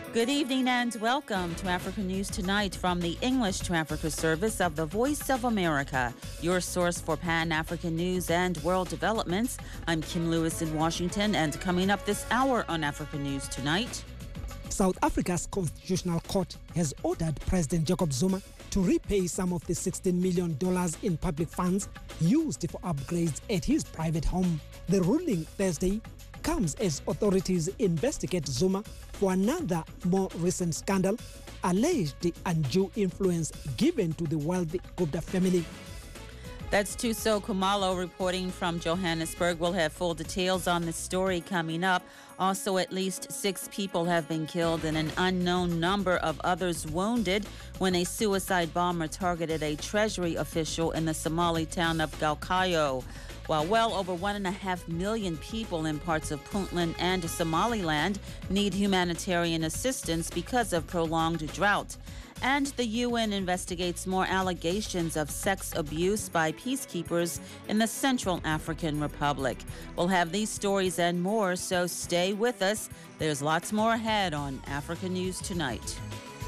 Good evening and welcome to Africa News Tonight from the English to Africa service of the Voice of America, your source for Pan-African news and world developments. I'm Kim Lewis in Washington, and coming up this hour on Africa News Tonight. South Africa's Constitutional Court has ordered President Jacob Zuma to repay some of the $16 million in public funds used for upgrades at his private home. The ruling Thursday comes as authorities investigate Zuma for another more recent scandal, alleged undue influence given to the wealthy Gupta family. That's Thuso Khumalo reporting from Johannesburg. We'll have full details on this story coming up. Also, at least 6 people have been killed and an unknown number of others wounded when a suicide bomber targeted a treasury official in the Somali town of Galkayo. While well over 1.5 million people in parts of Puntland and Somaliland need humanitarian assistance because of prolonged drought. And the UN investigates more allegations of sex abuse by peacekeepers in the Central African Republic. We'll have these stories and more, so stay with us. There's lots more ahead on Africa News Tonight.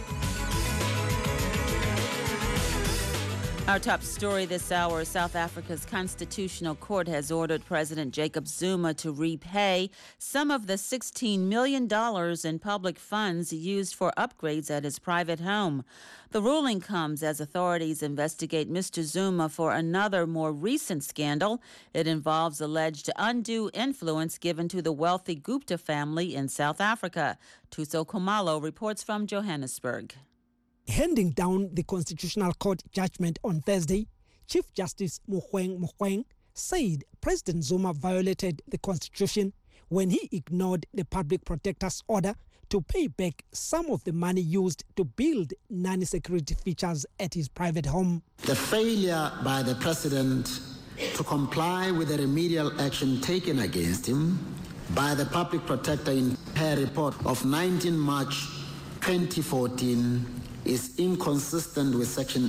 Our top story this hour, South Africa's Constitutional Court has ordered President Jacob Zuma to repay some of the $16 million in public funds used for upgrades at his private home. The ruling comes as authorities investigate Mr. Zuma for another more recent scandal. It involves alleged undue influence given to the wealthy Gupta family in South Africa. Thuso Khumalo reports from Johannesburg. Handing down the Constitutional Court judgment on Thursday, Chief Justice Mogoeng said President Zuma violated the Constitution when he ignored the public protector's order to pay back some of the money used to build nanny-security features at his private home. The failure by the President to comply with the remedial action taken against him by the public protector in her report of 19 March 2014 is inconsistent with Section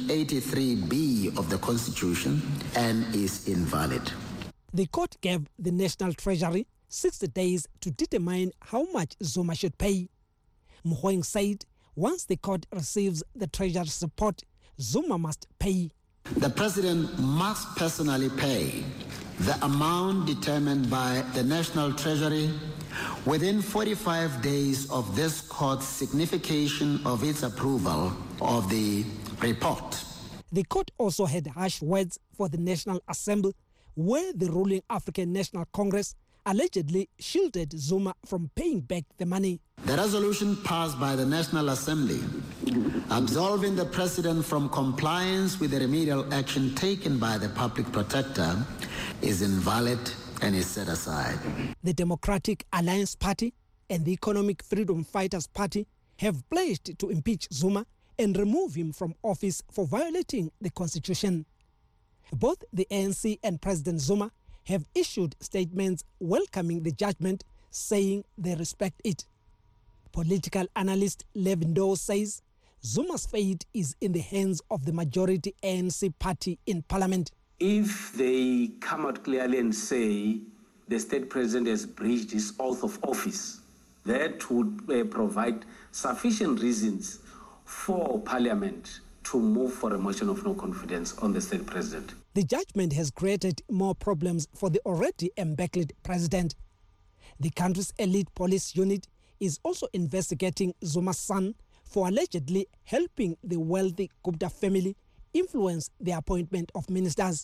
83B of the Constitution and is invalid. The court gave the National Treasury 60 days to determine how much Zuma should pay. Mogoeng said once the court receives the Treasury's report, Zuma must pay. The President must personally pay the amount determined by the National Treasury within 45 days of this court's signification of its approval of the report. The court also had harsh words for the National Assembly, where the ruling African National Congress allegedly shielded Zuma from paying back the money. The resolution passed by the National Assembly absolving the President from compliance with the remedial action taken by the public protector is invalid and is set aside. The Democratic Alliance Party and the Economic Freedom Fighters Party have pledged to impeach Zuma and remove him from office for violating the Constitution. Both the ANC and President Zuma have issued statements welcoming the judgment, saying they respect it. Political analyst Levindo says Zuma's fate is in the hands of the majority ANC party in parliament. If they come out clearly and say the state president has breached his oath of office, that would provide sufficient reasons for parliament to move for a motion of no confidence on the state president. The judgment has created more problems for the already embattled president. The country's elite police unit is also investigating Zuma's son for allegedly helping the wealthy Gupta family influence the appointment of ministers.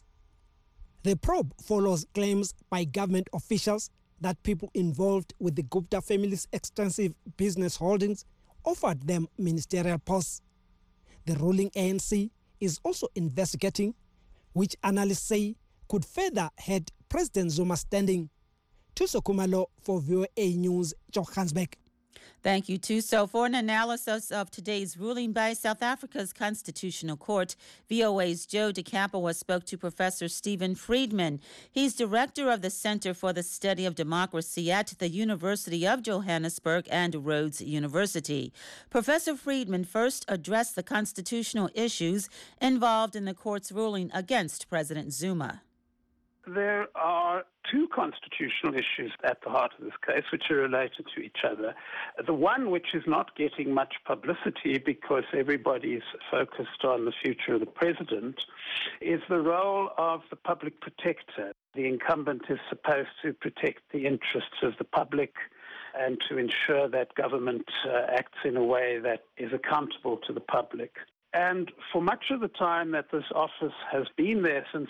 The probe follows claims by government officials that people involved with the Gupta family's extensive business holdings offered them ministerial posts. The ruling ANC is also investigating, which analysts say could further hurt President Zuma's standing. Thuso Khumalo for VOA News, Johannesburg. Thank you, Thuso. For an analysis of today's ruling by South Africa's Constitutional Court, VOA's Joe DeCampo spoke to Professor Stephen Friedman. He's director of the Center for the Study of Democracy at the University of Johannesburg and Rhodes University. Professor Friedman first addressed the constitutional issues involved in the court's ruling against President Zuma. There are two constitutional issues at the heart of this case, which are related to each other. The one which is not getting much publicity because everybody's focused on the future of the president is the role of the public protector. The incumbent is supposed to protect the interests of the public and to ensure that government acts in a way that is accountable to the public. And for much of the time that this office has been there since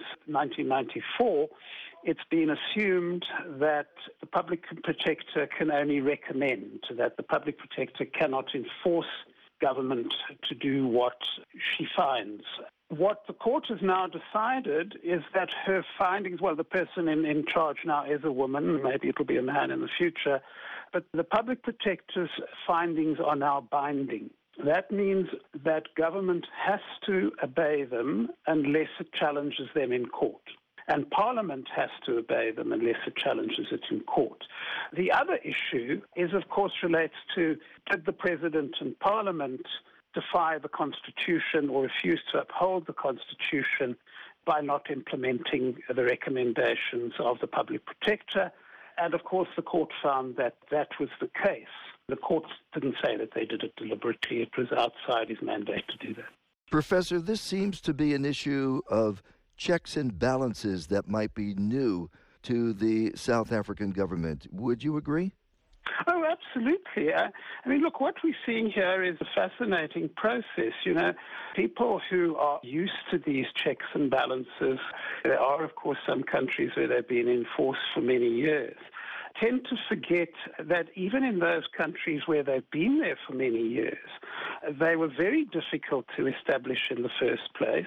1994, it's been assumed that the public protector can only recommend, that the public protector cannot enforce government to do what she finds. What the court has now decided is that her findings, well, the person in charge now is a woman, maybe it'll be a man in the future, but the public protector's findings are now binding. That means that government has to obey them unless it challenges them in court. And Parliament has to obey them unless it challenges it in court. The other issue is, of course, relates to did the President and Parliament defy the Constitution or refuse to uphold the Constitution by not implementing the recommendations of the public protector. And, of course, the court found that that was the case. The court didn't say that they did it deliberately. It was outside his mandate to do that. Professor, this seems to be an issue of checks and balances that might be new to the South African government. Would you agree? Oh, absolutely. I mean, look, what we're seeing here is a fascinating process. You know, people who are used to these checks and balances, there are, of course, some countries where they've been enforced for many years, tend to forget that even in those countries where they've been there for many years, they were very difficult to establish in the first place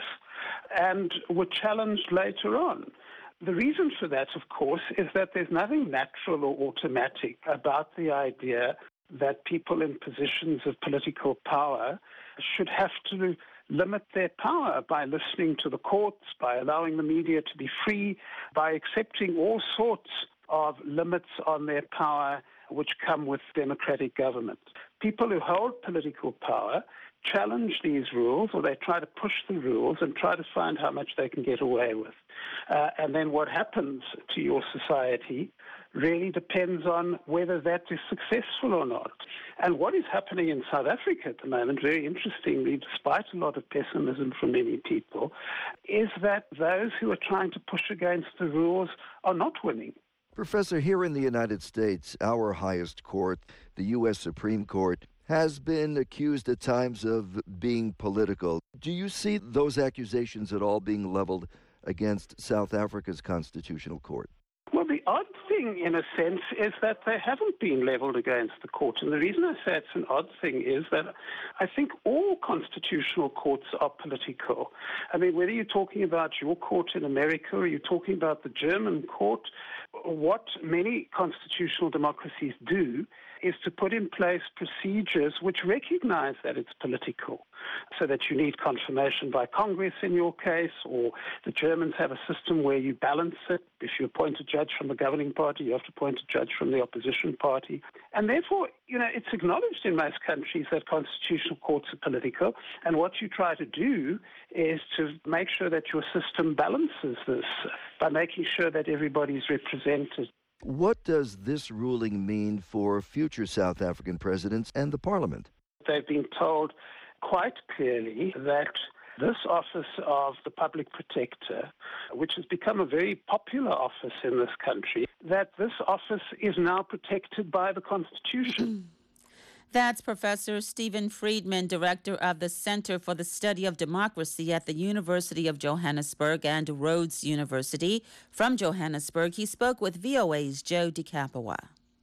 and were challenged later on. The reason for that, of course, is that there's nothing natural or automatic about the idea that people in positions of political power should have to limit their power by listening to the courts, by allowing the media to be free, by accepting all sorts of limits on their power which come with democratic government. People who hold political power challenge these rules, or they try to push the rules and try to find how much they can get away with. And then what happens to your society really depends on whether that is successful or not. And what is happening in South Africa at the moment, very interestingly, despite a lot of pessimism from many people, is that those who are trying to push against the rules are not winning. Professor, here in the United States, our highest court, the U.S. Supreme Court, has been accused at times of being political. Do you see those accusations at all being leveled against South Africa's constitutional court? Well, the odd thing, in a sense, is that they haven't been leveled against the court. And the reason I say it's an odd thing is that I think all constitutional courts are political. I mean, whether you're talking about your court in America or you're talking about the German court, what many constitutional democracies do is to put in place procedures which recognize that it's political, so that you need confirmation by Congress in your case, or the Germans have a system where you balance it. If you appoint a judge from the governing party, you have to appoint a judge from the opposition party. And therefore, you know, it's acknowledged in most countries that constitutional courts are political, and what you try to do is to make sure that your system balances this by making sure that everybody's represented. What does this ruling mean for future South African presidents and the parliament? They've been told quite clearly that this office of the public protector, which has become a very popular office in this country, that this office is now protected by the Constitution. That's Professor Stephen Friedman, director of the Center for the Study of Democracy at the University of Johannesburg and Rhodes University. From Johannesburg, he spoke with VOA's Joe DeCapua.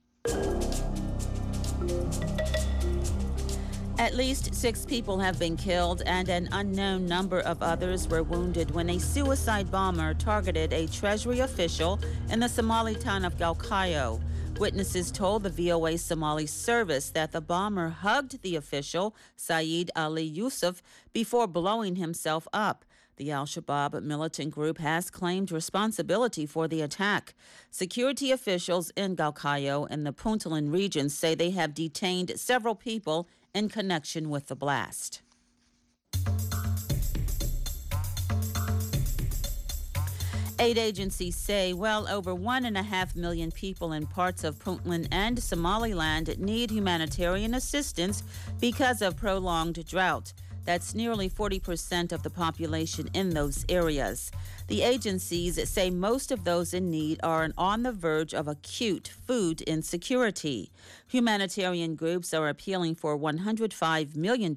At least 6 people have been killed and an unknown number of others were wounded when a suicide bomber targeted a Treasury official in the Somali town of Galkayo. Witnesses told the VOA Somali service that the bomber hugged the official, Saeed Ali Yusuf, before blowing himself up. The al-Shabaab militant group has claimed responsibility for the attack. Security officials in Galkayo and the Puntland region say they have detained several people in connection with the blast. Aid agencies say well over 1.5 million people in parts of Puntland and Somaliland need humanitarian assistance because of prolonged drought. That's nearly 40% of the population in those areas. The agencies say most of those in need are on the verge of acute food insecurity. Humanitarian groups are appealing for $105 million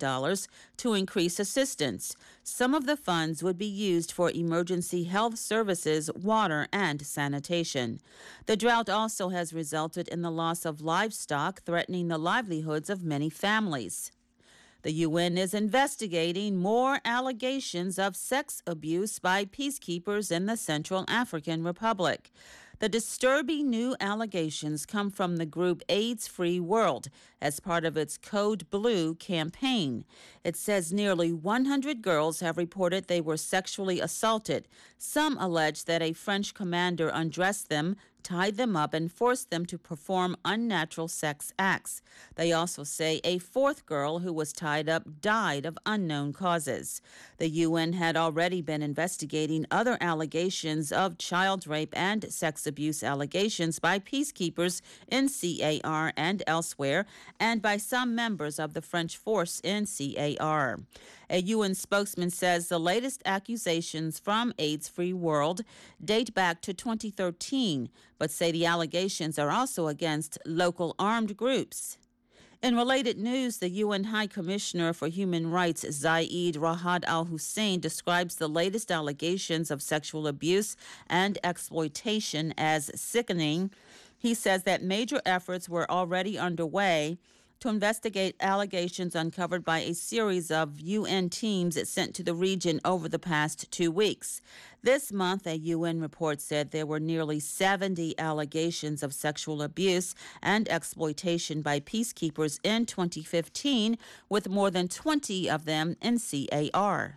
to increase assistance. Some of the funds would be used for emergency health services, water, and sanitation. The drought also has resulted in the loss of livestock, threatening the livelihoods of many families. The UN is investigating more allegations of sex abuse by peacekeepers in the Central African Republic. The disturbing new allegations come from the group AIDS-Free World as part of its Code Blue campaign. It says nearly 100 girls have reported they were sexually assaulted. Some allege that a French commander undressed them, tied them up, and forced them to perform unnatural sex acts. They also say a fourth girl who was tied up died of unknown causes. The UN had already been investigating other allegations of child rape and sex abuse allegations by peacekeepers in CAR and elsewhere, and by some members of the French force in CAR. A UN spokesman says the latest accusations from AIDS-Free World date back to 2013, but say the allegations are also against local armed groups. In related news, the UN High Commissioner for Human Rights, Zeid Ra'ad Al Hussein, describes the latest allegations of sexual abuse and exploitation as sickening. He says that major efforts were already underway to investigate allegations uncovered by a series of UN teams sent to the region over the past 2 weeks. This month, a UN report said there were nearly 70 allegations of sexual abuse and exploitation by peacekeepers in 2015, with more than 20 of them in CAR.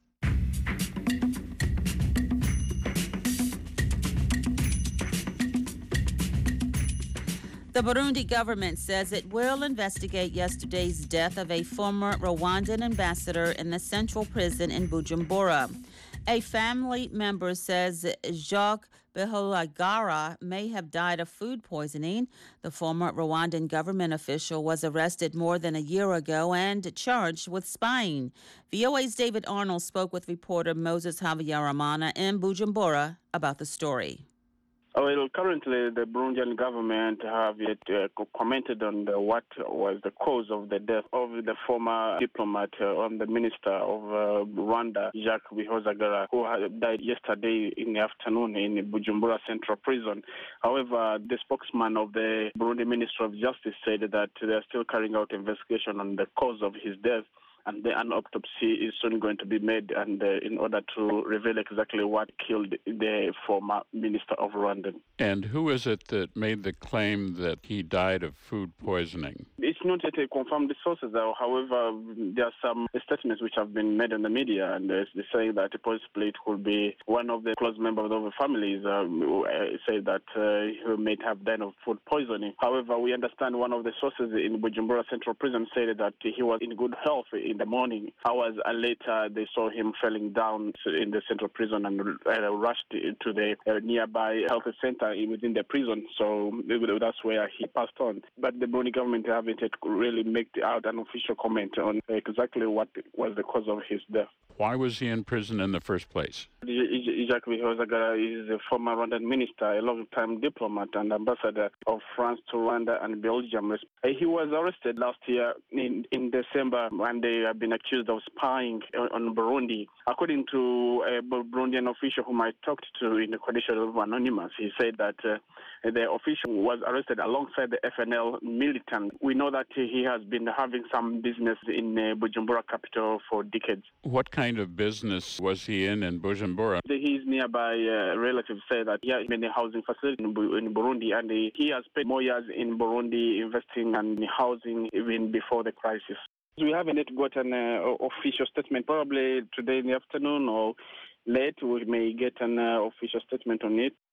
The Burundi government says it will investigate yesterday's death of a former Rwandan ambassador in the central prison in Bujumbura. A family member says Jacques Beholagara may have died of food poisoning. The former Rwandan government official was arrested more than a year ago and charged with spying. VOA's David Arnold spoke with reporter Moses Havyarimana in Bujumbura about the story. Well, currently the Burundian government have yet commented on what was the cause of the death of the former diplomat on the minister of Rwanda, Jacques Bihozagara, who had died yesterday in the afternoon in Bujumbura Central Prison. However, the spokesman of the Burundi Ministry of Justice said that they are still carrying out investigation on the cause of his death, and an autopsy is soon going to be made, and in order to reveal exactly what killed the former minister of Rwanda. And who is it that made the claim that he died of food poisoning? It's not yet confirmed sources, however, there are some statements which have been made in the media, and they say that possibly it could be one of the close members of the families say that he may have died of food poisoning. However, we understand one of the sources in Bujumbura Central Prison said that he was in good health in the morning. Hours later, they saw him falling down in the central prison and rushed to the nearby health center within the prison. So that's where he passed on. But the Burundi government haven't really made out an official comment on exactly what was the cause of his death. Why was he in prison in the first place? Jacques Bihozagara is a former Rwandan minister, a long-time diplomat and ambassador of France to Rwanda and Belgium. He was arrested last year in December, and they have been accused of spying on Burundi. According to a Burundian official whom I talked to in the condition of anonymous, he said that the official was arrested alongside the FNL militant. We know that he has been having some business in Bujumbura capital for decades. What kind of business was he in Bujumbura? His nearby relatives say that he has been a housing facility in Burundi, and he has spent more years in Burundi investing in housing even before the crisis. We haven't yet got an official statement. Probably today in the afternoon or late we may get an official statement on it.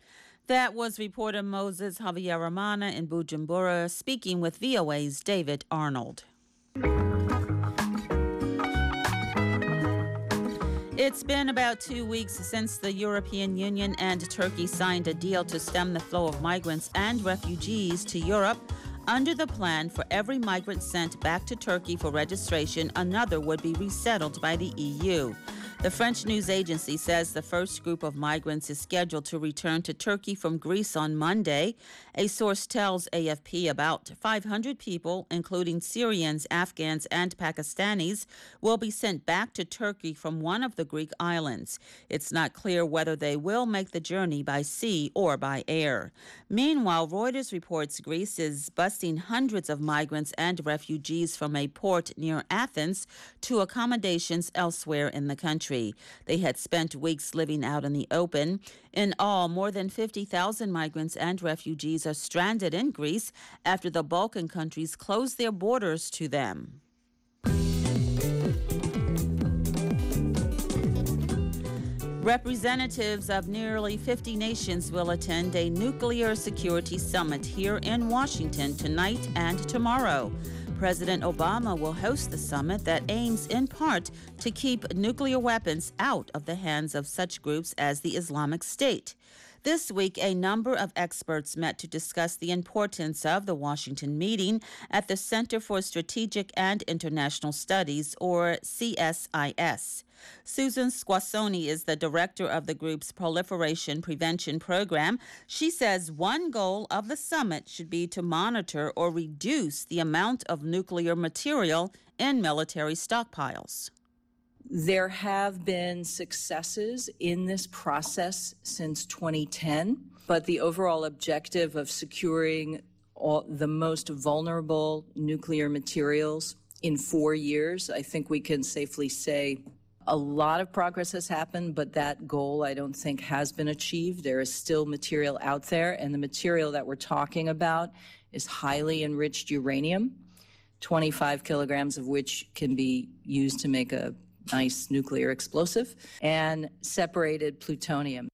That was reporter Moses Havyarimana in Bujumbura speaking with VOA's David Arnold. It's been about 2 weeks since the European Union and Turkey signed a deal to stem the flow of migrants and refugees to Europe. Under the plan, for every migrant sent back to Turkey for registration, another would be resettled by the EU. The French news agency says the first group of migrants is scheduled to return to Turkey from Greece on Monday. A source tells AFP about 500 people, including Syrians, Afghans, and Pakistanis, will be sent back to Turkey from one of the Greek islands. It's not clear whether they will make the journey by sea or by air. Meanwhile, Reuters reports Greece is busing hundreds of migrants and refugees from a port near Athens to accommodations elsewhere in the country. They had spent weeks living out in the open. In all, more than 50,000 migrants and refugees are stranded in Greece after the Balkan countries closed their borders to them. Representatives of nearly 50 nations will attend a nuclear security summit here in Washington tonight and tomorrow. President Obama will host the summit that aims in part to keep nuclear weapons out of the hands of such groups as the Islamic State. This week, a number of experts met to discuss the importance of the Washington meeting at the Center for Strategic and International Studies, or CSIS. Susan Squassoni is the director of the group's Proliferation Prevention Program. She says one goal of the summit should be to monitor or reduce the amount of nuclear material in military stockpiles. There have been successes in this process since 2010, but the overall objective of securing the most vulnerable nuclear materials in 4 years, I think we can safely say a lot of progress has happened, but that goal I don't think has been achieved. There is still material out there, and the material that we're talking about is highly enriched uranium, 25 kilograms of which can be used to make a nice nuclear explosive, and separated plutonium.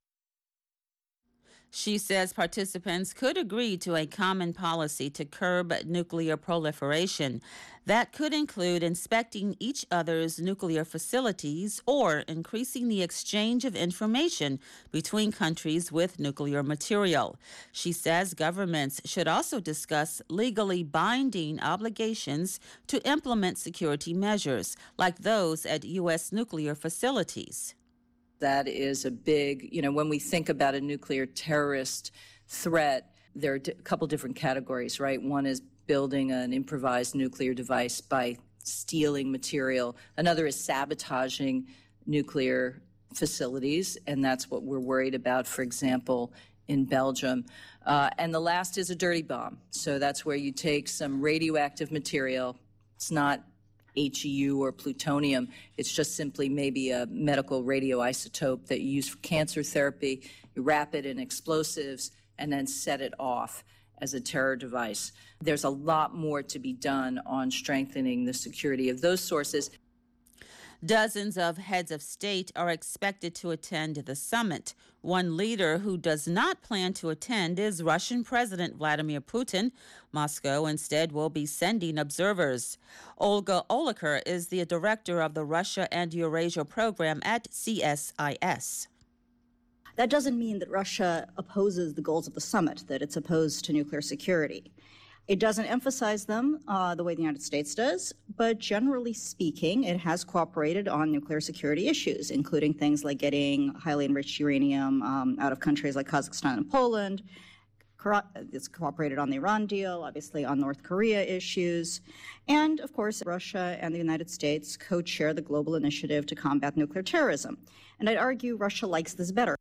She says participants could agree to a common policy to curb nuclear proliferation. That could include inspecting each other's nuclear facilities or increasing the exchange of information between countries with nuclear material. She says governments should also discuss legally binding obligations to implement security measures, like those at U.S. nuclear facilities. That is a big, when we think about a nuclear terrorist threat, there are a couple different categories, right? One is building an improvised nuclear device by stealing material. Another is sabotaging nuclear facilities, and that's what we're worried about, for example, in Belgium. And the last is a dirty bomb. So that's where you take some radioactive material. It's not HEU or plutonium. It's just simply maybe a medical radioisotope that you use for cancer therapy. You wrap it in explosives and then set it off as a terror device. There's a lot more to be done on strengthening the security of those sources. Dozens of heads of state are expected to attend the summit. One leader who does not plan to attend is Russian President Vladimir Putin. Moscow instead will be sending observers. Olga Oliker is the director of the Russia and Eurasia program at CSIS. That doesn't mean that Russia opposes the goals of the summit, that it's opposed to nuclear security. It doesn't emphasize them the way the United States does, but generally speaking, it has cooperated on nuclear security issues, including things like getting highly enriched uranium out of countries like Kazakhstan and Poland. It's cooperated on the Iran deal, obviously on North Korea issues. And, of course, Russia and the United States co-chair the global initiative to combat nuclear terrorism. And I'd argue Russia likes this better.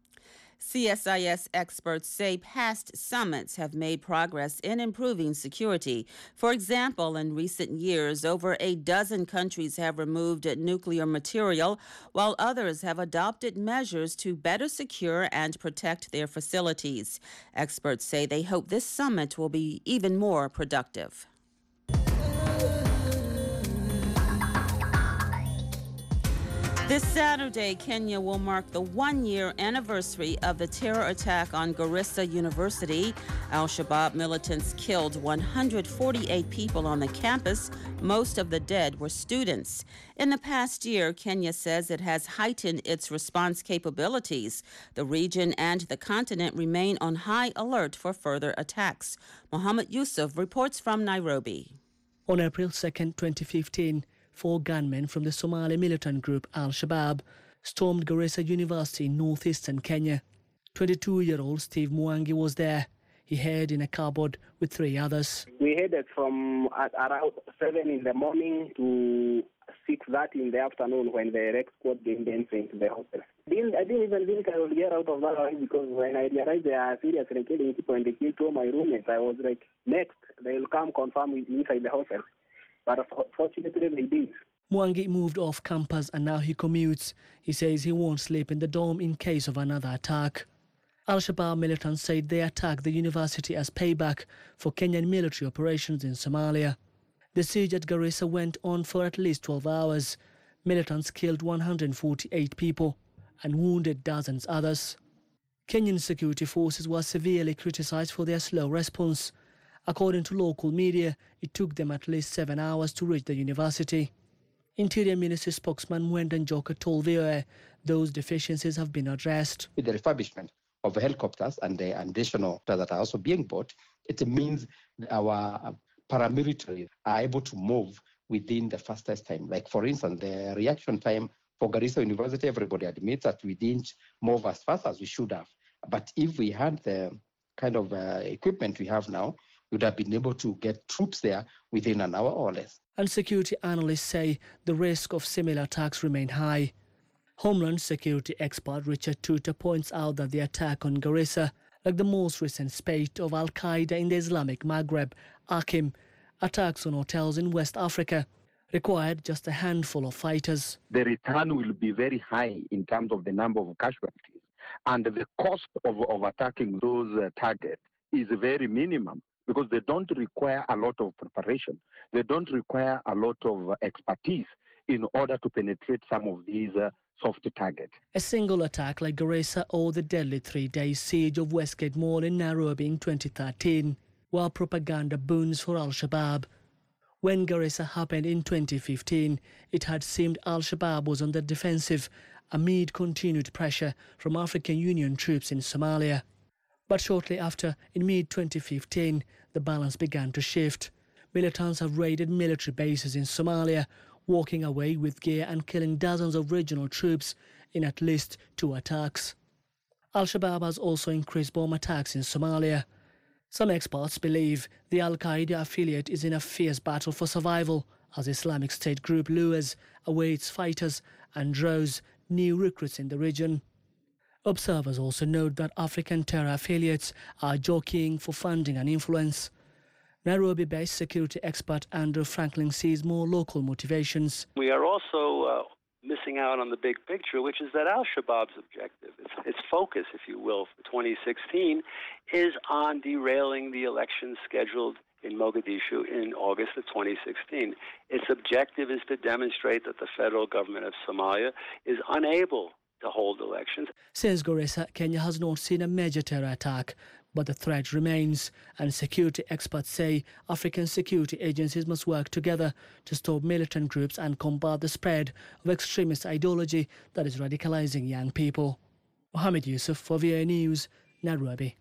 CSIS experts say past summits have made progress in improving security. For example, in recent years, over a dozen countries have removed nuclear material, while others have adopted measures to better secure and protect their facilities. Experts say they hope this summit will be even more productive. This Saturday, Kenya will mark the one-year anniversary of the terror attack on Garissa University. Al-Shabaab militants killed 148 people on the campus. Most of the dead were students. In the past year, Kenya says it has heightened its response capabilities. The region and the continent remain on high alert for further attacks. Mohammed Yusuf reports from Nairobi. On April 2, 2015, 4 gunmen from the Somali militant group Al-Shabaab stormed Garissa University in northeastern Kenya. 22-year-old Steve Mwangi was there. He hid in a cupboard with 3 others. We headed from around 7 in the morning to 6:30 in the afternoon when the rec squad gained entry into the hotel. I didn't even think I would get out of that house because when I realized they are seriously killing people and they killed 2 of my roommates, I was like, next, they'll come confirm with me inside the hotel. But fortunately, they did. Mwangi moved off campus and now he commutes. He says he won't sleep in the dorm in case of another attack. Al-Shabaab militants said they attacked the university as payback for Kenyan military operations in Somalia. The siege at Garissa went on for at least 12 hours. Militants killed 148 people and wounded dozens others. Kenyan security forces were severely criticized for their slow response. According to local media, it took them at least 7 hours to reach the university. Interior Ministry spokesman Mwenda Njoka told VOA those deficiencies have been addressed. With the refurbishment of the helicopters and the additional that are also being bought, it means our paramilitaries are able to move within the fastest time. Like, for instance, the reaction time for Garissa University, everybody admits that we didn't move as fast as we should have. But if we had the kind of equipment we have now, we would have been able to get troops there within an hour or less. And security analysts say the risk of similar attacks remain high. Homeland Security expert Richard Tuta points out that the attack on Garissa, like the most recent spate of Al-Qaeda in the Islamic Maghreb, Akim, attacks on hotels in West Africa, required just a handful of fighters. The return will be very high in terms of the number of casualties, and the cost of attacking those targets is very minimum because they don't require a lot of preparation. They don't require a lot of expertise in order to penetrate some of these soft targets. A single attack like Garissa or the deadly 3-day siege of Westgate Mall in Nairobi in 2013 were propaganda boons for Al-Shabaab. When Garissa happened in 2015, it had seemed Al-Shabaab was on the defensive amid continued pressure from African Union troops in Somalia. But shortly after, in mid-2015, the balance began to shift. Militants have raided military bases in Somalia, walking away with gear and killing dozens of regional troops in at least 2 attacks. Al-Shabaab has also increased bomb attacks in Somalia. Some experts believe the Al-Qaeda affiliate is in a fierce battle for survival as Islamic State group lures away its fighters and draws new recruits in the region. Observers also note that African terror affiliates are jockeying for funding and influence. Nairobi-based security expert Andrew Franklin sees more local motivations. We are also missing out on the big picture, which is that Al-Shabaab's objective, its focus, if you will, for 2016, is on derailing the election scheduled in Mogadishu in August of 2016. Its objective is to demonstrate that the federal government of Somalia is unable to hold elections. Since Garissa, Kenya has not seen a major terror attack, but the threat remains, and security experts say African security agencies must work together to stop militant groups and combat the spread of extremist ideology that is radicalizing young people. Mohammed Yusuf for VOA News, Nairobi.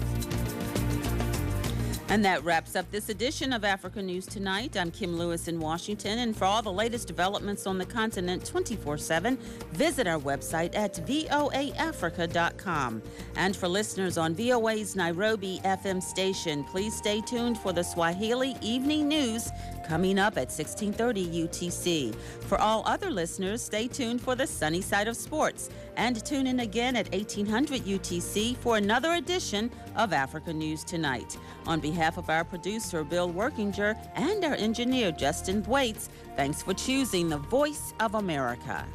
And that wraps up this edition of Africa News Tonight. I'm Kim Lewis in Washington, and for all the latest developments on the continent 24/7, visit our website at voaafrica.com. And for listeners on VOA's Nairobi FM station, please stay tuned for the Swahili Evening News coming up at 1630 UTC. For all other listeners, stay tuned for the Sunny Side of Sports, and tune in again at 1800 UTC for another edition of Africa News Tonight. On behalf of our producer, Bill Workinger, and our engineer, Justin Thwaites, thanks for choosing the Voice of America.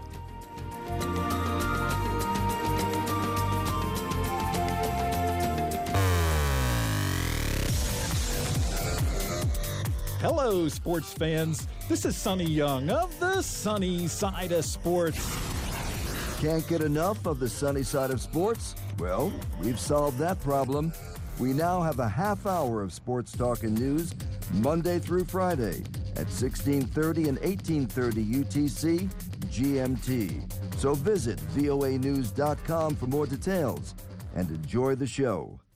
Hello, sports fans. This is Sonny Young of the Sunny Side of Sports. Can't get enough of the sunny side of sports? Well, we've solved that problem. We now have a half hour of sports talk and news Monday through Friday at 1630 and 1830 UTC GMT. So visit voanews.com for more details and enjoy the show.